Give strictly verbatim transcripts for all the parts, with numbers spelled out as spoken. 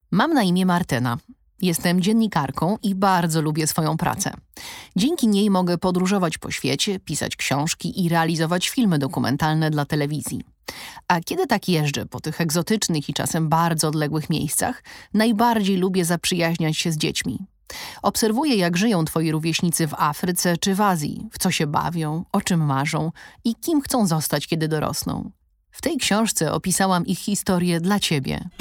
Mam na imię Martyna. Jestem dziennikarką i bardzo lubię swoją pracę. Dzięki niej mogę podróżować po świecie, pisać książki i realizować filmy dokumentalne dla telewizji. A kiedy tak jeżdżę po tych egzotycznych i czasem bardzo odległych miejscach, najbardziej lubię zaprzyjaźniać się z dziećmi. Obserwuję, jak żyją twoi rówieśnicy w Afryce czy w Azji, w co się bawią, o czym marzą i kim chcą zostać, kiedy dorosną. W tej książce opisałam ich historię dla ciebie.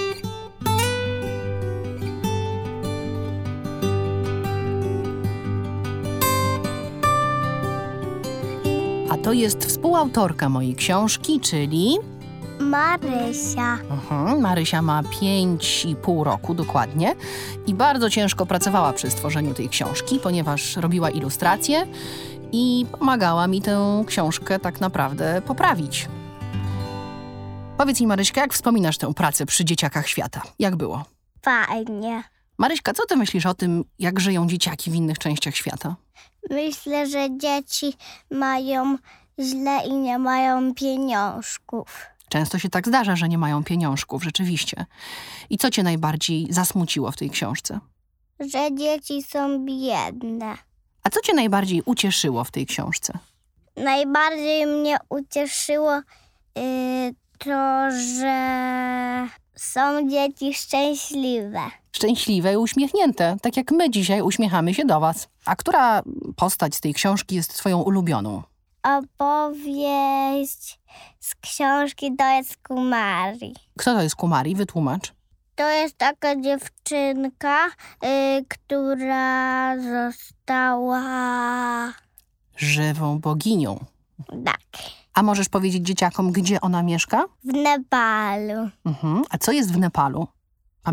A to jest współautorka mojej książki, czyli... Marysia. Mhm, Marysia ma pięć i pół roku dokładnie i bardzo ciężko pracowała przy stworzeniu tej książki, ponieważ robiła ilustracje i pomagała mi tę książkę tak naprawdę poprawić. Powiedz mi, Maryśka, jak wspominasz tę pracę przy Dzieciakach Świata? Jak było? Fajnie. Maryśka, co ty myślisz o tym, jak żyją dzieciaki w innych częściach świata? Myślę, że dzieci mają źle i nie mają pieniążków. Często się tak zdarza, że nie mają pieniążków, rzeczywiście. I co cię najbardziej zasmuciło w tej książce? Że dzieci są biedne. A co cię najbardziej ucieszyło w tej książce? Najbardziej mnie ucieszyło yy, to, że są dzieci szczęśliwe. Szczęśliwe i uśmiechnięte, tak jak my dzisiaj uśmiechamy się do was. A która postać z tej książki jest twoją ulubioną? Opowieść z książki to jest Kumari. Kto to jest Kumari? Wytłumacz. To jest taka dziewczynka, yy, która została... Żywą boginią. Tak, A możesz powiedzieć dzieciakom, gdzie ona mieszka? w Nepalu. Mhm. A co jest w Nepalu?